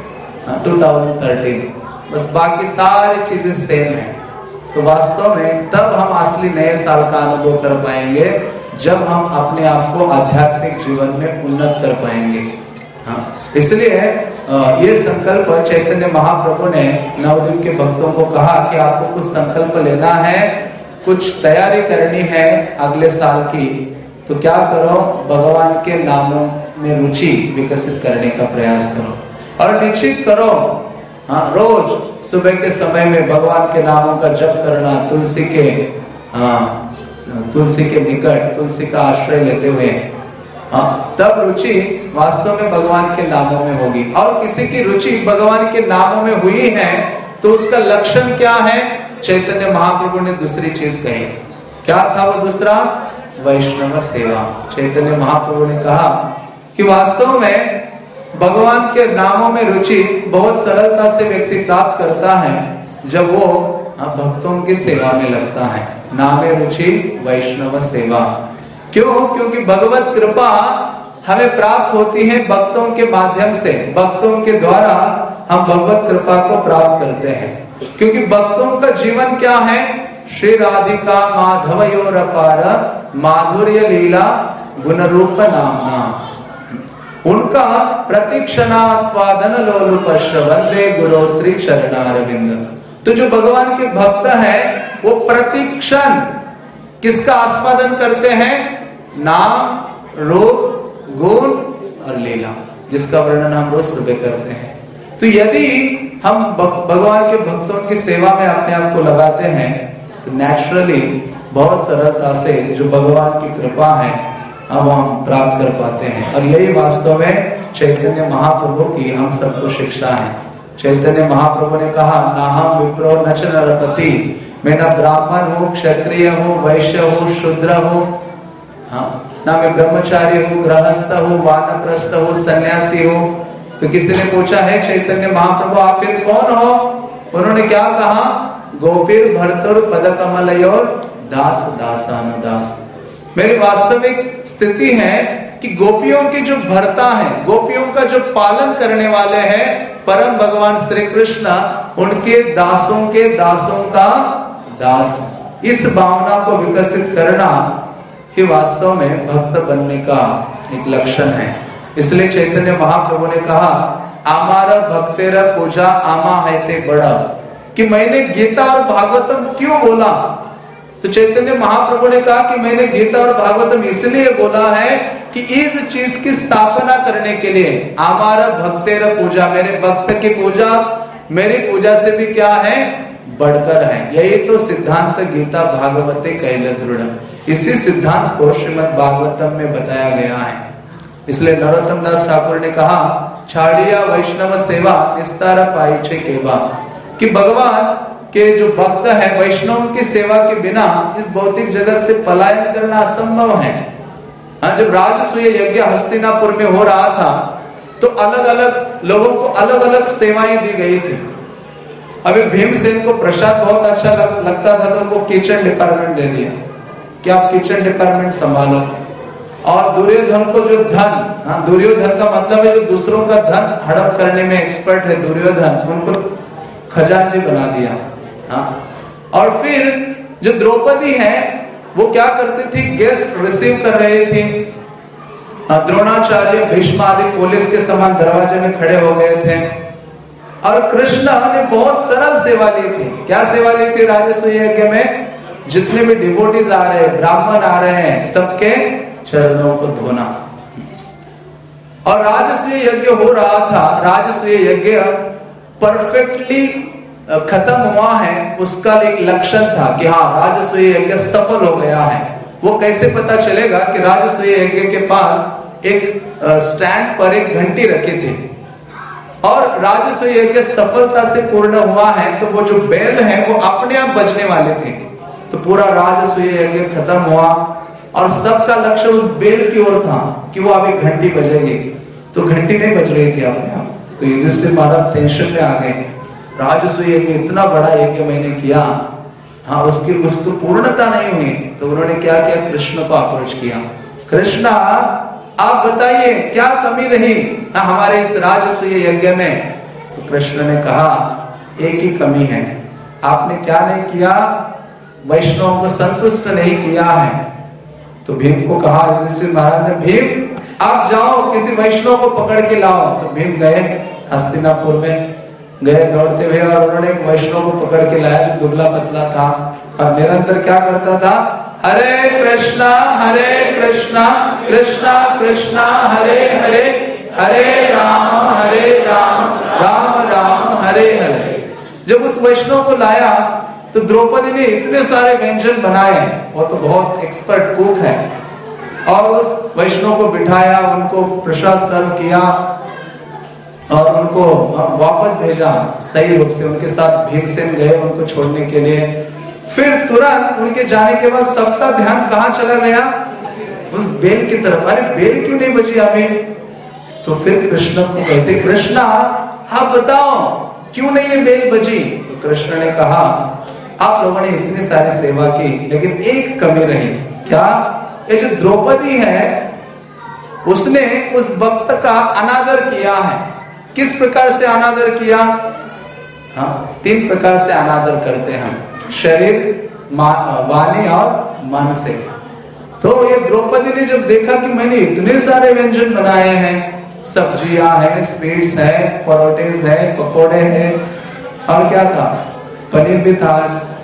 2013, बस बाकी सारी चीजें सेम है। तो वास्तव में तब हम असली नए साल का अनुभव कर पाएंगे जब हम अपने आप को आध्यात्मिक जीवन में उन्नत कर पाएंगे। हाँ, इसलिए ये संकल्प चैतन्य महाप्रभु ने नवद्वीप के भक्तों को कहा कि आपको कुछ संकल्प लेना है, कुछ तैयारी करनी है अगले साल की, तो क्या करो, भगवान के नामों में रुचि विकसित करने का प्रयास करो और निश्चित करो, हाँ, रोज सुबह के समय में भगवान के नामों का जप करना, तुलसी के निकट तुलसी का आश्रय लेते हुए, हाँ, तब रुचि वास्तव में भगवान के नामों में होगी। और किसी की रुचि भगवान के नामों में हुई है तो उसका लक्षण क्या है, चैतन्य महाप्रभु ने दूसरी चीज कही। क्या था वो दूसरा, वैष्णव सेवा। चैतन्य महाप्रभु ने कहा कि वास्तव में भगवान के नामों में रुचि बहुत सरलता से व्यक्ति प्राप्त करता है जब वो भक्तों की सेवा में लगता है। नामे रुचि वैष्णव सेवा। क्यों? क्योंकि भगवत कृपा हमें प्राप्त होती है भक्तों के माध्यम से, भक्तों के द्वारा हम भगवत कृपा को प्राप्त करते हैं। क्योंकि भक्तों का जीवन क्या है? श्री राधिका माधवयोर अपार माधुर्य लीला गुण रूप नामना। उनका प्रतिक्षणा स्वादन लोलुपश्च वंदे गुरु श्री चरणारविंद। तो जो भगवान के भक्त है वो प्रतिक्षण किसका आस्वादन करते हैं? नाम, रूप, गुण और लीला, जिसका वर्णन हम रोज सुबह करते हैं। तो यदि हम भगवान के भक्तों की सेवा में अपने आप को लगाते हैं तो नेचुरली बहुत सरलता से जो भगवान की कृपा है अब हम प्राप्त कर पाते हैं। और यही वास्तव में चैतन्य महाप्रभु की हम सबको शिक्षा है। चैतन्य महाप्रभु ने कहा, ना हम विप्रो न च नरपति, मैं न ब्राह्मण हूँ, क्षत्रिय हूँ, वैश्य हूँ, शूद्र हूँ, हाँ, ना मैं ब्रह्मचारी हूँ, गृहस्थ हूँ, वानप्रस्थ हूँ, सन्यासी हूँ। तो किसी ने पूछा है चैतन्य महाप्रभु आप फिर कौन हो? उन्होंने क्या कहा? गोपीर भर्तुर पद कमलयोर दास दासानुदास। मेरी वास्तविक स्थिति है कि गोपियों की जो भर्ता है, गोपियों का जो पालन करने वाले हैं परम भगवान श्री कृष्ण, उनके दासों के दासों का दास। इस भावना को विकसित करना ही वास्तव में भक्त बनने का एक लक्षण है। इसलिए चैतन्य महाप्रभु ने कहा, आमारा भक्तेरा पूजा आमा है ते बड़ा, कि मैंने गीता और भागवतम क्यों बोला? तो चैतन्य महाप्रभु ने कहा कि मैंने गीता और भागवतम इसलिए बोला है कि इस चीज की स्थापना करने के लिए, आमारा भक्तेरा पूजा, मेरे भक्त की पूजा मेरी पूजा से भी क्या है? बढ़कर है। यही तो सिद्धांत गीता भागवते कैल दृढ़। इसी सिद्धांत को श्रीमद् भागवतम में बताया गया है। इसलिए नरोत्तम दास ठाकुर ने कहा, छाड़िया वैष्णव सेवा निस्तार पाइछे केवा, कि भगवान के जो भक्त है वैष्णव की सेवा के बिना इस भौतिक जगत से पलायन करना असंभव है। जब राजसूय यज्ञ हस्तिनापुर में हो रहा था तो अलग अलग लोगों को अलग अलग सेवाएं दी गई थी। अभी भीमसेन को प्रसाद बहुत अच्छा लगता था तो उनको किचन डिपार्टमेंट दे दिया कि आप किचन डिपार्टमेंट संभालो। और दुर्योधन को जो धन, दुर्योधन का मतलब है जो दूसरों का धन हड़प करने में एक्सपर्ट है दुर्योधन, उनको खजांची बना दिया। और फिर जो द्रौपदी है वो क्या करती थी? गेस्ट रिसीव कर रही थी। द्रोणाचार्य, भीष्म आदि पुलिस के समान दरवाजे में खड़े हो गए थे और कृष्ण ने बहुत सरल सेवा ली थी। क्या सेवा ली थी? राजसूय यज्ञ में जितने भी डिवोटीज आ रहे हैं, ब्राह्मण आ रहे हैं, सबके चरणों को धोना। और राजसूय यज्ञ हो रहा था। राजसूय यज्ञ परफेक्टली खत्म हुआ है, उसका एक लक्षण था कि हाँ राजसूय यज्ञ सफल हो गया है। वो कैसे पता चलेगा? कि राजसूय यज्ञ के पास एक स्टैंड पर एक घंटी रखी थी और राजसूय यज्ञ सफलता से पूर्ण हुआ है तो वो जो बेल है वो अपने आप बजने वाले थे। तो पूरा राजसूय यज्ञ खत्म हुआ और सबका लक्ष्य उस बेल की ओर था कि वो अभी घंटी बजेगी। तो घंटी नहीं बज रही थी अपने आप। तो युधिष्ठिर महाराज टेंशन में आ गए, राजसूय यज्ञ इतना बड़ा यज्ञ मैंने किया, हाँ उसको पूर्णता नहीं हुई। तो उन्होंने क्या किया? कृष्ण को अप्रोच किया, कृष्णा आप बताइए क्या कमी रही हमारे इस राजसूय यज्ञ में? तो कृष्ण ने कहा एक ही कमी है, आपने क्या नहीं किया? वैष्णवों को संतुष्ट नहीं किया है। तो भीम को कहा युधिष्ठिर महाराज ने, भीम आप जाओ किसी वैष्णव को पकड़ के लाओ। तो भीम गए, हस्तिनापुर में गए दौड़ते हुए और उन्होंने एक वैष्णव को पकड़ के लाया जो दुबला पतला था और निरंतर क्या करता था? हरे कृष्णा कृष्णा कृष्णा हरे हरे, हरे राम राम राम हरे हरे। जब उस वैष्णव को लाया तो द्रौपदी ने इतने सारे व्यंजन बनाए, वो तो बहुत एक्सपर्ट कुक है, और उस वैष्णव को बिठाया, उनको प्रसाद सर्व किया और उनको वापस भेजा सही रूप से। उनके साथ भीमसेन गए उनको छोड़ने के लिए। फिर तुरंत उनके जाने के बाद सबका ध्यान कहाँ चला गया? उस बेल की तरफ। अरे बेल क्यों नहीं बची अभी? तो फिर कृष्ण को कहते, कृष्णा आप बताओ क्यों नहीं ये बेल बची? तो कृष्ण ने कहा आप लोगों ने इतनी सारी सेवा की लेकिन एक कमी रही। क्या? ये जो द्रौपदी है उसने उस भक्त का अनादर किया है। किस प्रकार से अनादर किया? हाँ, 3 प्रकार से अनादर करते हैं हम, शरीर, वाणी और मन से। तो ये द्रौपदी ने जब देखा कि मैंने इतने सारे व्यंजन बनाए हैं, सब्जियां हैं, स्वीट्स है, परोठेज है, पकोड़े हैं, और क्या था, पनीर भी था,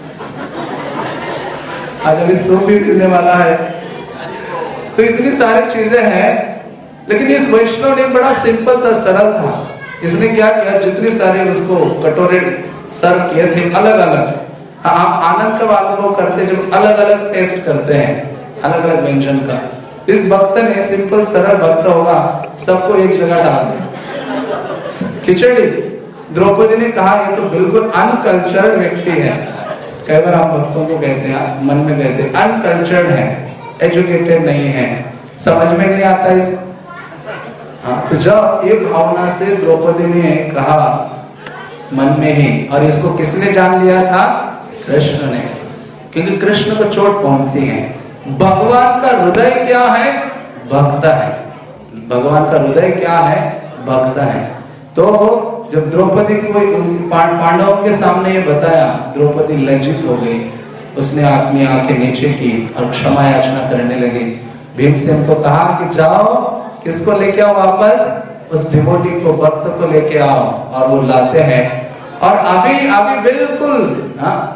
आज अभी सूप भी पीने वाला है, तो इतनी सारी चीजें हैं। लेकिन इस वैष्णव ने बड़ा सिंपल था, सरल था। इसने क्या किया, जितने सारे उसको कटोरे सर्व किए थे अलग अलग। हम आनंद का अनुभव करते जब अलग अलग टेस्ट करते हैं अलग अलग व्यंजन का। इस भक्त ने, सिंपल सरल भक्त होगा, सबको एक जगह डाल दिया खिचड़ी। द्रौपदी ने कहा ये तो बिल्कुल अनकल्चर्ड व्यक्ति है। कई बार हम भक्तों को कहते हैं, मन में कहते हैं अनकल्चर्ड है, एजुकेटेड नहीं है, समझ में नहीं आता इसको। हाँ, तो जब ये भावना से द्रौपदी ने कहा मन में ही, और इसको किसने जान लिया था? कृष्ण ने, क्योंकि कृष्ण को चोट पहुंचती है। भगवान का हृदय क्या है? भक्त है। भगवान का हृदय क्या है? भक्त है। तो जब द्रौपदी को पांडवों के सामने ये बताया, द्रौपदी लज्जित हो गई। उसने अपनी आंखें नीचे की और क्षमा याचना करने लगी। भीमसेन को कहा कि जाओ, किसको लेके आओ वापस? उस डिवोटी को, भक्त को लेके आओ। और वो लाते हैं, और अभी बिल्कुल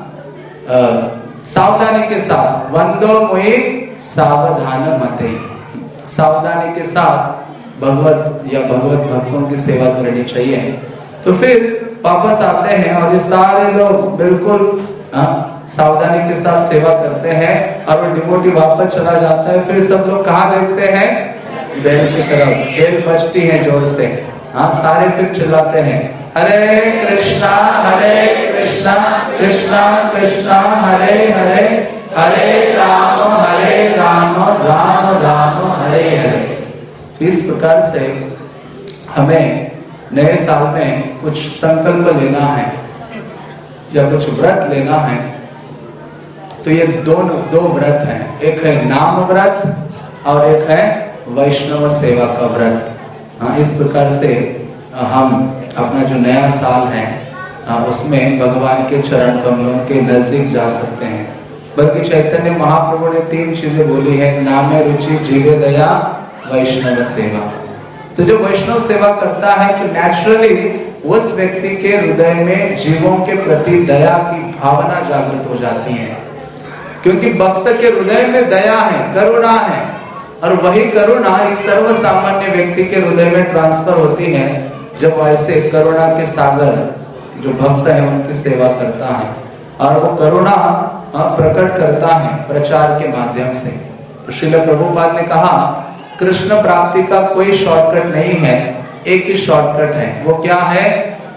सावधानी के साथ, वंदो मुहि सावधान मते, सावधानी के साथ भगवत या भगवत भक्तों की सेवा करनी चाहिए। तो फिर वापस आते हैं और ये सारे लोग बिल्कुल सावधानी के साथ सेवा करते हैं, और वो डिवोटी वापस चला जाता है। फिर सब लोग कहाँ देखते हैं? बैल की तरफ। बैल बजती है जोर से। हाँ, सारे फिर चिल्लाते हैं, हरे कृष्णा कृष्णा कृष्णा हरे हरे, हरे राम राम राम हरे हरे। तो इस प्रकार से हमें नए साल में कुछ संकल्प लेना है या कुछ व्रत लेना है। तो ये दो व्रत हैं, एक है नाम व्रत और एक है वैष्णव सेवा का व्रत। हाँ, इस प्रकार से हम अपना जो नया साल है उसमें भगवान के चरण कमलों के नजदीक जा सकते हैं। बल्कि चैतन्य महाप्रभु ने 3 चीजें बोली है, नामे रुचि, जीवे दया, वैष्णव सेवा। तो जब वैष्णव सेवा करता है तो नेचुरली उस व्यक्ति के हृदय में जीवों के प्रति दया की भावना जागृत हो जाती है, क्योंकि भक्त के हृदय में दया है, करुणा है, और वही करुणा इस सर्व सामान्य व्यक्ति के हृदय में ट्रांसफर होती है जब ऐसे करुणा के सागर जो भक्त है उनकी सेवा करता है, और वो करुणा प्रकट करता है प्रचार के माध्यम से। तो श्रील प्रभुपाद ने कहा, कृष्ण प्राप्ति का कोई शॉर्टकट नहीं है, एक ही शॉर्टकट है। वो क्या है?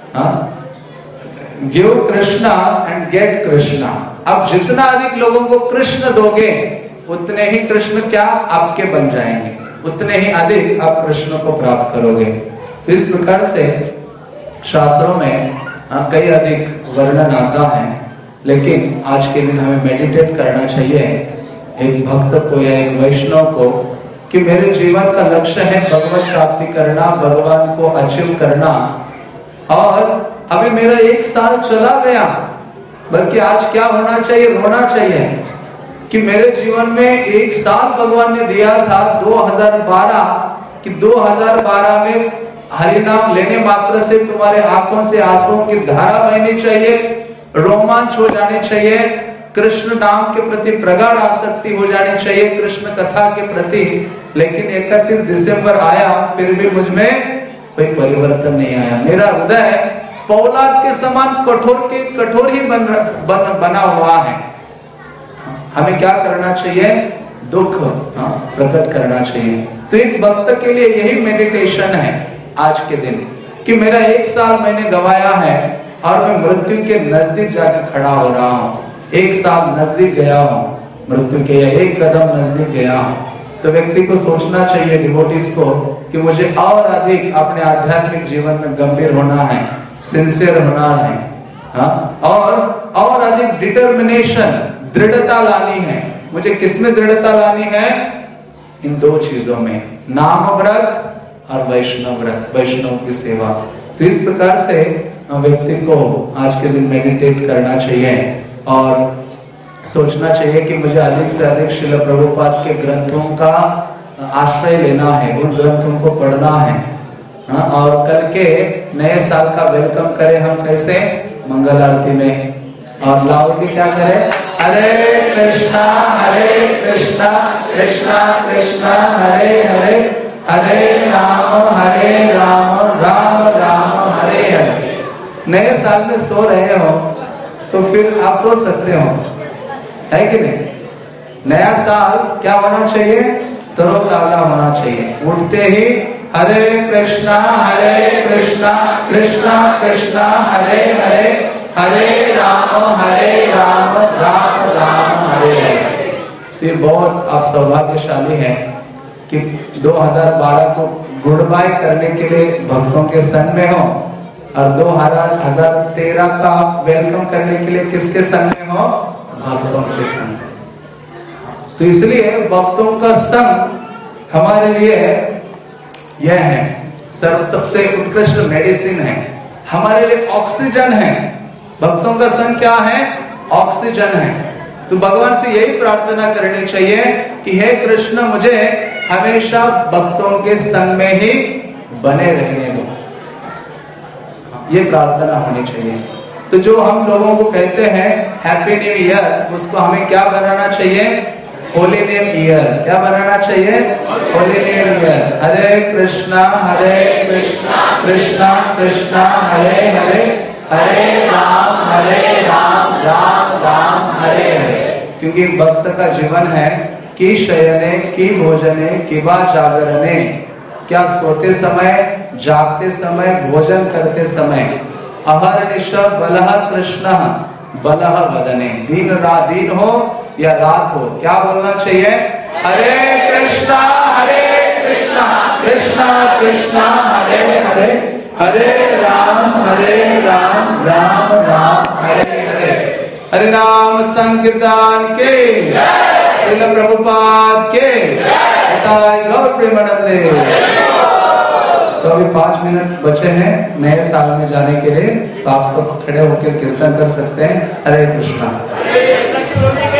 Give Krishna and get Krishna. अब जितना अधिक लोगों को कृष्ण दोगे उतने ही कृष्ण क्या आपके बन जाएंगे, उतने ही अधिक आप कृष्ण को प्राप्त करोगे। तो इस प्रकार से शास्त्रों में कई अधिक वर्णन आता है, लेकिन आज के दिन हमें मेडिटेट करना चाहिए एक भक्त को या एक वैष्णव को कि मेरे जीवन का लक्ष्य है भगवत प्राप्ति करना, भगवान को अचीव करना। और अभी मेरा 1 साल चला गया, बल्कि आज क्या होना चाहिए? रोना चाहिए कि मेरे जीवन में 1 साल भगवान ने दिया था 2012, कि 2012 में हरि नाम लेने मात्र से तुम्हारे आंखों से आंसुओं की धारा बहनी चाहिए, रोमांच हो जाने चाहिए, कृष्ण नाम के प्रति प्रगाढ़ आसक्ति हो जानी चाहिए, कृष्ण कथा के प्रति। लेकिन 31 दिसंबर आया, फिर भी मुझ में कोई परिवर्तन नहीं आया। मेरा हृदय पौलाद के समान कठोर ही बना हुआ है। हमें क्या करना चाहिए? दुख प्रकट करना चाहिए। तो एक भक्त के लिए यही मेडिटेशन है आज के दिन, कि मेरा 1 साल मैंने गवाया है और मैं मृत्यु के नजदीक जाके खड़ा हो रहा हूँ। 1 साल नजदीक गया हूँ मृत्यु के, या 1 कदम नजदीक गया हूँ। तो व्यक्ति को सोचना चाहिए, डिवोटीज को, कि मुझे और अधिक अपने आध्यात्मिक जीवन में गंभीर होना है, सिंसियर होना है, और अधिक डिटर्मिनेशन, दृढ़ता लानी है। मुझे किसमें दृढ़ता लानी है? इन दो चीजों में, नाम व्रत और वैष्णव व्रत, वैष्णव की सेवा। तो इस प्रकार से व्यक्ति को आज के दिन मेडिटेट करना चाहिए और सोचना चाहिए कि मुझे अधिक से अधिक श्रील प्रभुपाद के ग्रंथों का आश्रय लेना है, उन ग्रंथों को पढ़ना है। और कल के नए साल का वेलकम करें हम कैसे? मंगल आरती में। और लाउडली क्या करें? हरे कृष्णा कृष्णा कृष्णा हरे हरे, हरे राम राम राम हरे हरे। नए साल में सो रहे हो तो फिर आप सोच सकते हो, है कि नहीं? नया साल क्या होना चाहिए? तरोताजा होना चाहिए। उठते ही हरे कृष्णा कृष्णा कृष्णा हरे हरे, हरे राम राम राम हरे हरे। तो ये बहुत आप सौभाग्यशाली हैं कि 2012 को गुड बाय करने के लिए भक्तों के संग में हो और 2013 का वेलकम करने के लिए किसके संग में हो? भक्तों के संग। तो इसलिए भक्तों का संग हमारे लिए यह है सबसे उत्कृष्ट मेडिसिन है, हमारे लिए ऑक्सीजन है। भक्तों का संग क्या है? ऑक्सीजन है। तो भगवान से यही प्रार्थना करनी चाहिए कि हे कृष्ण, मुझे हमेशा भक्तों के संग में ही बने रहने दो। ये प्रार्थना होनी चाहिए। तो जो हम लोगों को कहते हैं हैप्पी न्यू ईयर, उसको हमें क्या बनाना चाहिए? Holy new year. क्या बनाना चाहिए? Holy new year. Hare Krishna Krishna Krishna Hare Hare, Hare Ram Ram Hare Hare. क्योंकि भक्त का जीवन है कि शयने की भोजने कि वा जागरणे, क्या सोते समय, जागते समय, भोजन करते समय। अहर्निश बलह कृष्ण बलह वदने, दिन हो या रात हो, क्या बोलना चाहिए? हरे कृष्णा कृष्णा कृष्णा हरे हरे, हरे राम राम राम हरे हरे। हरे नाम संकीर्तन के, श्रील प्रभुपाद के, गौर प्रेमानंदे। तो अभी 5 मिनट बचे हैं नए साल में जाने के लिए, तो आप सब खड़े होकर कीर्तन कर सकते हैं। हरे कृष्णा।